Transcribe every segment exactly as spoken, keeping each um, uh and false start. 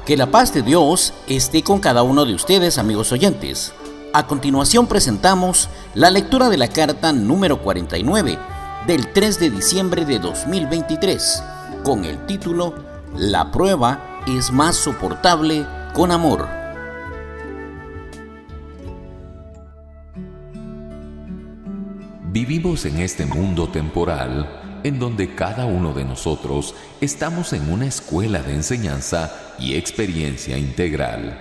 Que la paz de Dios esté con cada uno de ustedes, amigos oyentes. A continuación presentamos la lectura de la carta número cuarenta y nueve del tres de diciembre de dos mil veintitrés, con el título La prueba es más soportable con amor. Vivimos en este mundo temporal en donde cada uno de nosotros estamos en una escuela de enseñanza y experiencia integral.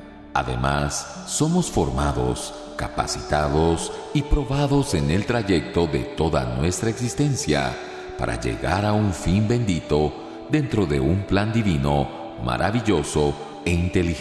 Además, somos formados, capacitados y probados en el trayecto de toda nuestra existencia para llegar a un fin bendito dentro de un plan divino, maravilloso e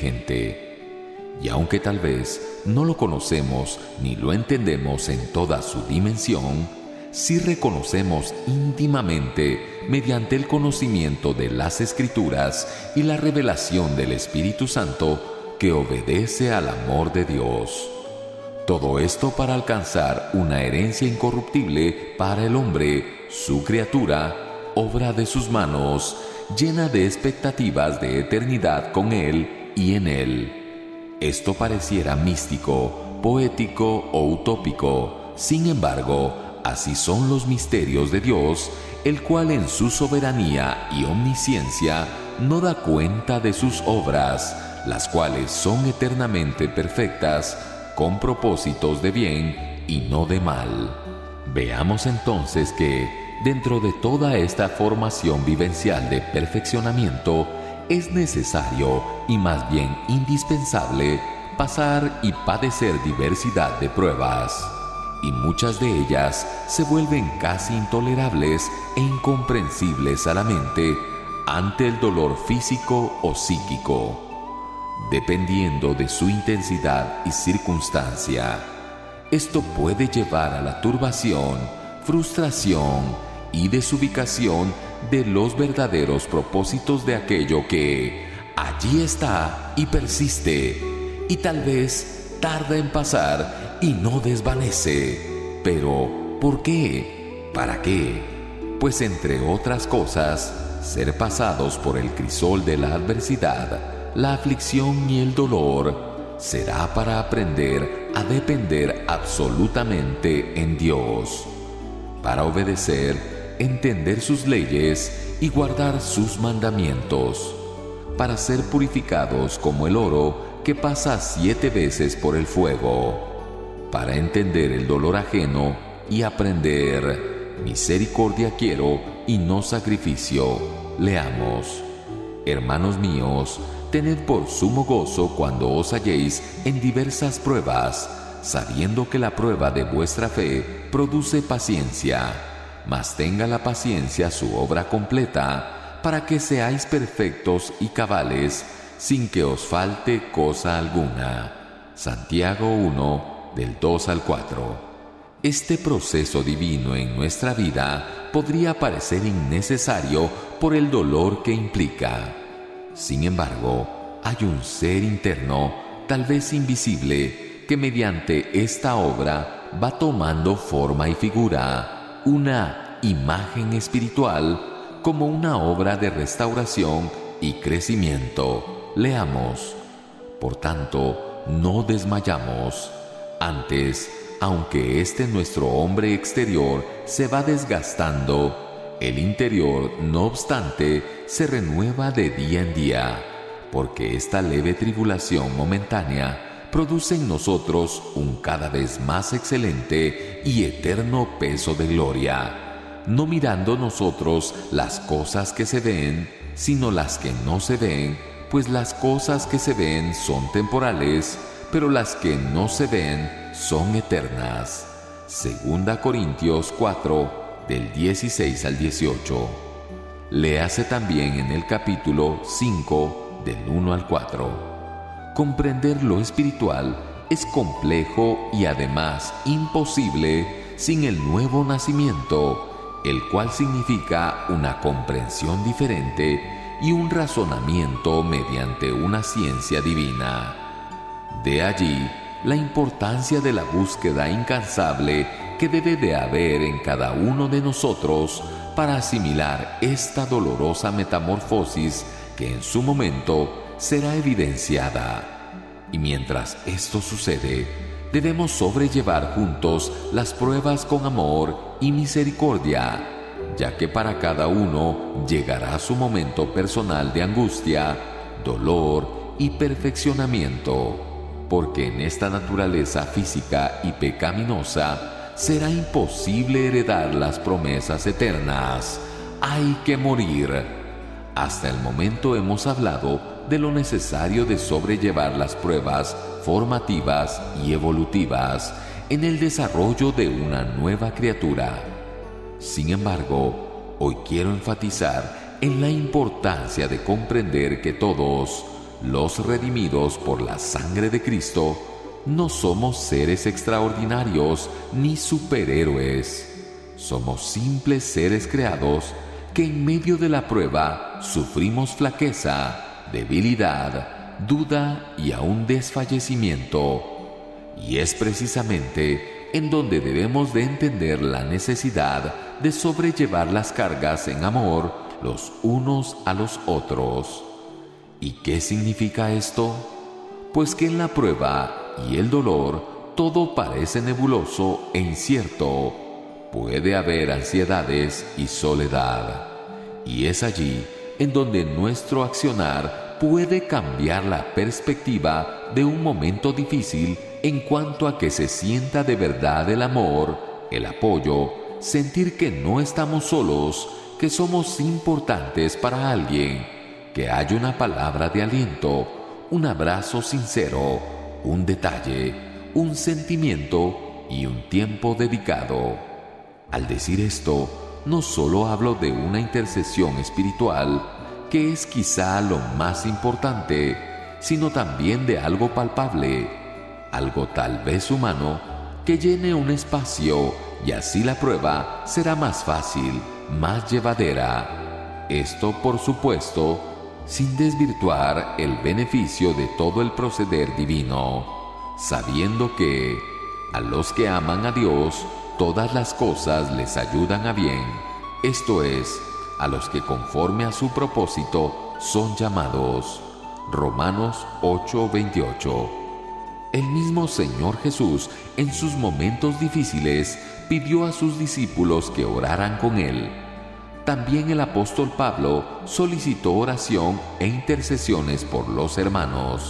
inteligente. Y aunque tal vez no lo conocemos ni lo entendemos en toda su dimensión, sí reconocemos íntimamente, mediante el conocimiento de las Escrituras y la revelación del Espíritu Santo, que obedece al amor de Dios. Todo esto para alcanzar una herencia incorruptible para el hombre, su criatura, obra de sus manos, llena de expectativas de eternidad con Él y en Él. Esto pareciera místico, poético o utópico. Sin embargo, así son los misterios de Dios, el cual en su soberanía y omnisciencia no da cuenta de sus obras, las cuales son eternamente perfectas, con propósitos de bien y no de mal. Veamos entonces que, dentro de toda esta formación vivencial de perfeccionamiento, es necesario y más bien indispensable pasar y padecer diversidad de pruebas. Y muchas de ellas se vuelven casi intolerables e incomprensibles a la mente ante el dolor físico o psíquico, dependiendo de su intensidad y circunstancia. Esto puede llevar a la turbación, frustración y desubicación de los verdaderos propósitos de aquello que allí está y persiste, y tal vez tarda en pasar y no desvanece. Pero, ¿por qué? ¿Para qué? Pues entre otras cosas, ser pasados por el crisol de la adversidad, la aflicción y el dolor, será para aprender a depender absolutamente en Dios, para obedecer, entender sus leyes y guardar sus mandamientos, para ser purificados como el oro que pasa siete veces por el fuego, para entender el dolor ajeno y aprender: misericordia quiero y no sacrificio. Leamos: Hermanos míos, tened por sumo gozo cuando os halléis en diversas pruebas, sabiendo que la prueba de vuestra fe produce paciencia. Mas tenga la paciencia su obra completa, para que seáis perfectos y cabales, sin que os falte cosa alguna. Santiago uno, del dos al cuatro. Este proceso divino en nuestra vida podría parecer innecesario por el dolor que implica. Sin embargo, hay un ser interno, tal vez invisible, que mediante esta obra va tomando forma y figura, una imagen espiritual, como una obra de restauración y crecimiento. Leamos: Por tanto, no desmayamos. Antes, aunque este nuestro hombre exterior se va desgastando, el interior, no obstante, se renueva de día en día, porque esta leve tribulación momentánea produce en nosotros un cada vez más excelente y eterno peso de gloria, no mirando nosotros las cosas que se ven, sino las que no se ven, pues las cosas que se ven son temporales, pero las que no se ven son eternas. Segunda Corintios cuatro, del dieciséis al dieciocho. Léase también en el capítulo cinco, del uno al cuatro. Comprender lo espiritual es complejo y además imposible sin el nuevo nacimiento, el cual significa una comprensión diferente y un razonamiento mediante una ciencia divina. De allí la importancia de la búsqueda incansable que debe de haber en cada uno de nosotros para asimilar esta dolorosa metamorfosis que en su momento será evidenciada. Y mientras esto sucede, debemos sobrellevar juntos las pruebas con amor y misericordia, ya que para cada uno llegará su momento personal de angustia, dolor y perfeccionamiento, porque en esta naturaleza física y pecaminosa será imposible heredar las promesas eternas. Hay que morir. Hasta el momento hemos hablado de lo necesario de sobrellevar las pruebas formativas y evolutivas en el desarrollo de una nueva criatura. Sin embargo, hoy quiero enfatizar en la importancia de comprender que todos, los redimidos por la sangre de Cristo, no somos seres extraordinarios ni superhéroes. Somos simples seres creados que en medio de la prueba sufrimos flaqueza, debilidad, duda y aún desfallecimiento. Y es precisamente en donde debemos de entender la necesidad de sobrellevar las cargas en amor los unos a los otros. ¿Y qué significa esto? Pues que en la prueba y el dolor todo parece nebuloso e incierto. Puede haber ansiedades y soledad. Y es allí en donde nuestro accionar puede cambiar la perspectiva de un momento difícil en cuanto a que se sienta de verdad el amor, el apoyo, sentir que no estamos solos, que somos importantes para alguien, que hay una palabra de aliento, un abrazo sincero, un detalle, un sentimiento y un tiempo dedicado. Al decir esto, no solo hablo de una intercesión espiritual, que es quizá lo más importante, sino también de algo palpable, algo tal vez humano, que llene un espacio y así la prueba será más fácil, más llevadera. Esto, por supuesto, sin desvirtuar el beneficio de todo el proceder divino, sabiendo que a los que aman a Dios, todas las cosas les ayudan a bien, esto es, a los que conforme a su propósito son llamados. Romanos ocho veintiocho. El mismo Señor Jesús, en sus momentos difíciles, pidió a sus discípulos que oraran con Él. También el apóstol Pablo solicitó oración e intercesiones por los hermanos.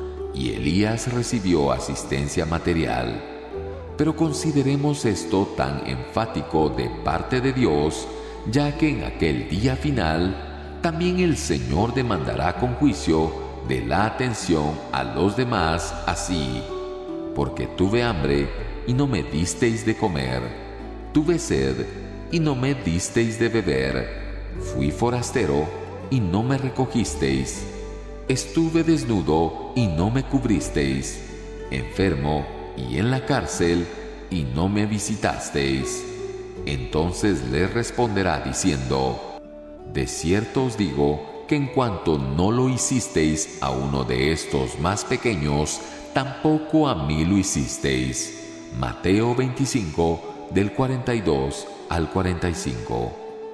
Y Elías recibió asistencia material. Pero consideremos esto tan enfático de parte de Dios, ya que en aquel día final también el Señor demandará con juicio de la atención a los demás así: porque tuve hambre y no me disteis de comer, tuve sed y no me disteis de beber, fui forastero y no me recogisteis, estuve desnudo y no me cubristeis, enfermo y en la cárcel y no me visitasteis. Entonces les responderá diciendo: de cierto os digo que en cuanto no lo hicisteis a uno de estos más pequeños, tampoco a mí lo hicisteis. Mateo veinticinco, del cuarenta y dos al cuarenta y cinco.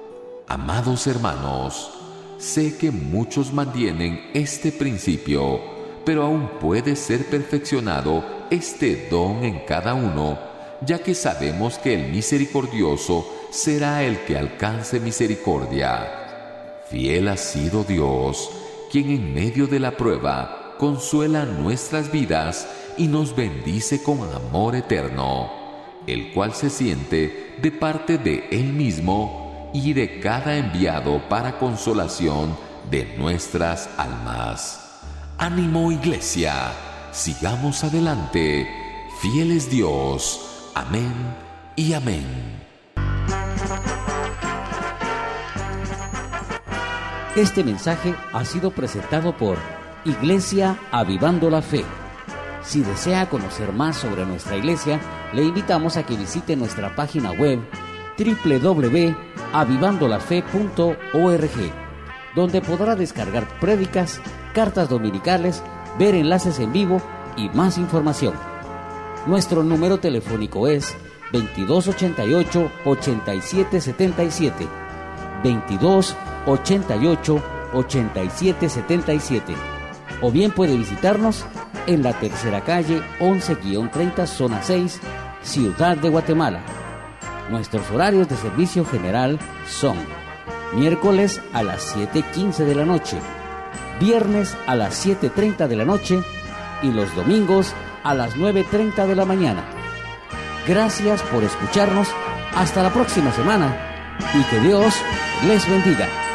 Amados hermanos, sé que muchos mantienen este principio, pero aún puede ser perfeccionado este don en cada uno, ya que sabemos que el misericordioso será el que alcance misericordia. Fiel ha sido Dios, quien en medio de la prueba consuela nuestras vidas y nos bendice con amor eterno, el cual se siente de parte de Él mismo y de cada enviado para consolación de nuestras almas. ¡Ánimo, Iglesia! Sigamos adelante. Fiel es Dios. Amén y amén. Este mensaje ha sido presentado por Iglesia Avivando la Fe. Si desea conocer más sobre nuestra iglesia, le invitamos a que visite nuestra página web doble u doble u doble u punto avivando la fe punto org, donde podrá descargar prédicas, cartas dominicales, ver enlaces en vivo y más información. Nuestro número telefónico es veintidós ochenta y ocho, ochenta y siete setenta y siete, veintidós ochenta y ocho, ochenta y siete setenta y siete. o bien puede visitarnos en la tercera calle once treinta, zona seis, Ciudad de Guatemala. Nuestros horarios de servicio general son miércoles a las siete quince de la noche, viernes a las siete treinta de la noche y los domingos a las nueve treinta de la mañana. Gracias por escucharnos. Hasta la próxima semana y que Dios les bendiga.